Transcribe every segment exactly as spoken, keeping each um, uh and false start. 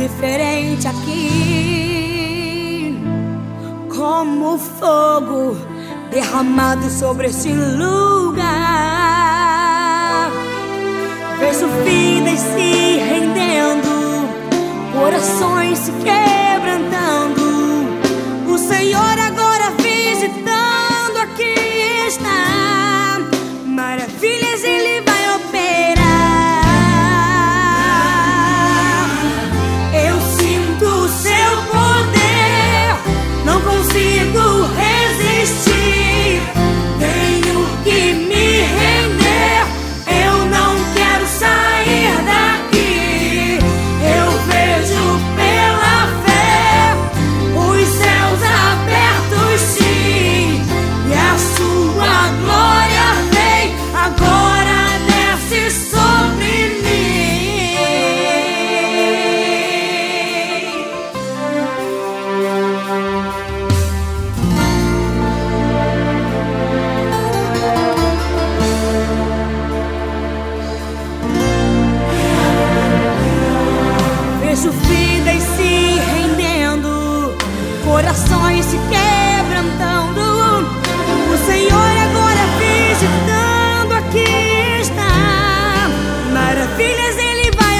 diferente aqui, como fogo derramado sobre este lugar. Vejo vidas se rendendo, corações se quebrantando. O Senhor agora visitando aqui está. Maravilhas Ele vai operar. Eu sinto o seu poder, não consigo resistir. Tenho que me render, eu não quero sair daqui. Eu vejo pela fé os céus abertos, sim, e a sua glória vem, agora desce sobre mim. Vejo vidas se rendendo, corações se quebrantando. O Senhor agora visitando aqui está. Maravilhas Ele vai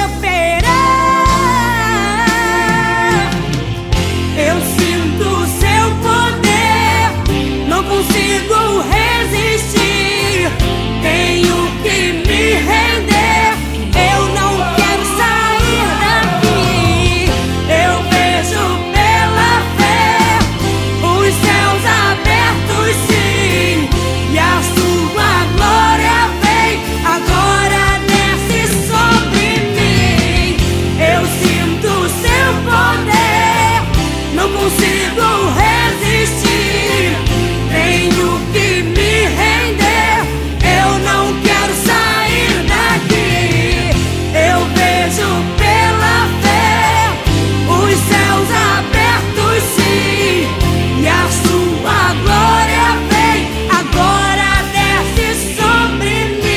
operar. Eu sinto o seu poder, não consigo resistir. Tenho que me render, eu não quero sair daqui. Eu vejo pela fé os céus abertos, sim, e a sua glória vem, agora desce sobre mim. Eu sinto o seu poder, não consigo resistir. Tenho que me render, eu não quero sair daqui. Eu vejo pela fé os céus abertos, sim, e a sua glória vem, agora desce sobre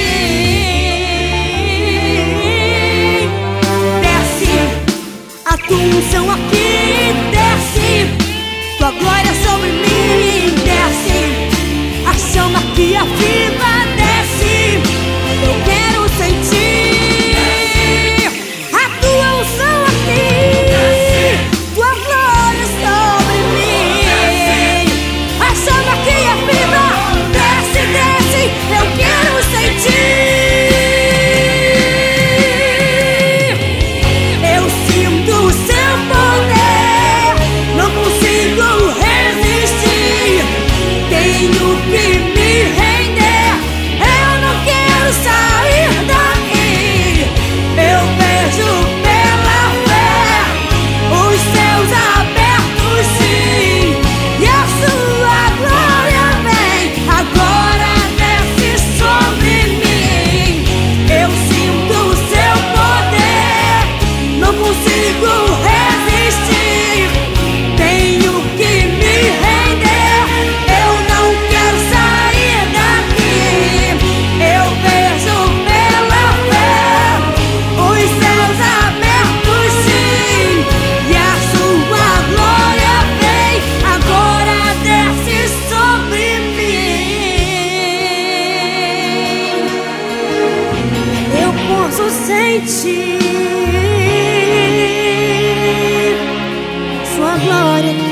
mim. Desce a tua unção aqui, desce tua glória sobre mim, desce a chama que aviva, desce. Eu quero sentir a tua unção aqui, tua glória sobre mim, a chama que aviva, desce, desce. Eu quero sentir. Eu sinto o seu poder, não consigo resistir. Tenho que me render, eu não quero sair daqui. Eu vejo pela fé os céus abertos, sim, e a sua glória vem, agora desce sobre mim. Eu sinto o seu poder, não consigo resistir. Tenho que me render, eu não quero sair daqui. Eu vejo pela fé os céus abertos, sim, e a sua glória vem, agora desce sobre mim. Eu posso sentir sua glória.